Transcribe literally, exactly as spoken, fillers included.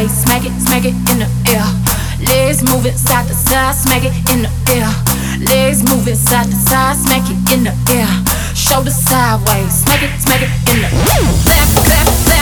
sideways, smack it, smack it in the air. Legs moving side to side, smack it in the air. Legs moving side to side, smack it in the air. Shoulder sideways, smack it, smack it in the air. Clap, clap, clap.